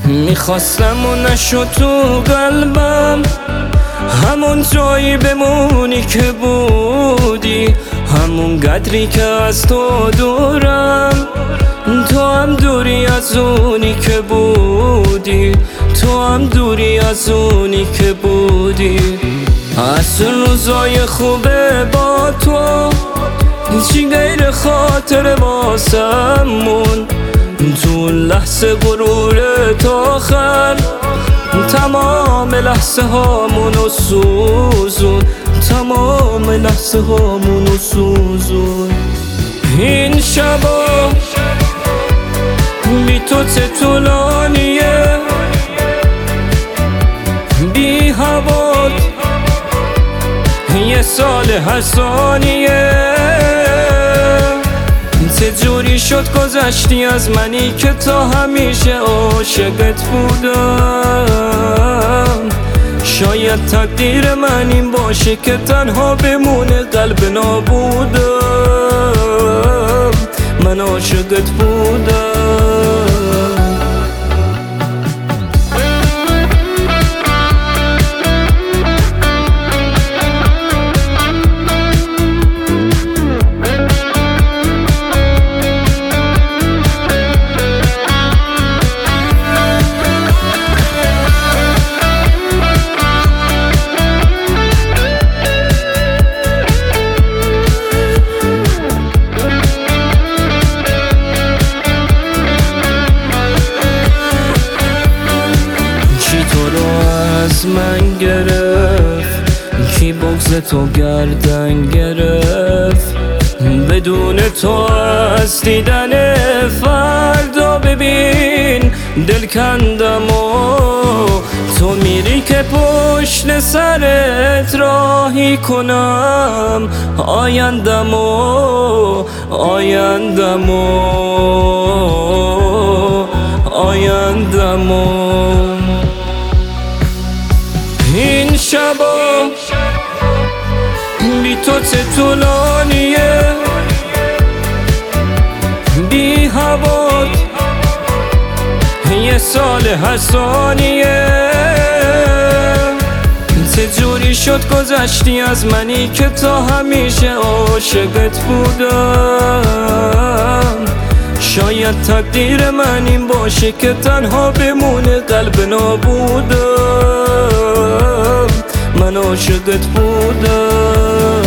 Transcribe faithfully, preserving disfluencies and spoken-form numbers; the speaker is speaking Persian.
میخواستم و نشد تو قلبم، همون جایی بمونی که بودی، همون قدری که از تو دورم. تو هم دوری از اونی که بودی، تو هم دوری از اونی که بودی. از روزای خوبه با تو هیچی غیر خاطر واسمون، تو لحظه غرور تا آخر تمام لحظه هامونو سوزون، تمام لحظه هامونو سوزون. این شبا بی تو طولانیه، بی هوات یه سال هر ثانیه. چجوری شد گذشتی از منی که تا همیشه عاشقت بودم؟ شاید تقدیر من این باشه که تنها بمونه قلب نابودم. من عاشقت بودم. من گرفت کی بغض تو گردن گرفت، بدون تو از دیدن فردا ببین دل کندم و تو میری که پشت سرت راهی کنم آیندم و آیندم و آیندم و این شبا بی تو طولانیه، بی هوات یه سال هر ثانیه. چجوری شد گذشتی از منی که تا همیشه عاشقت بودم؟ شاید تقدیر من این باشه که تنها بمونه قلب نابودم. من عاشقت بودم.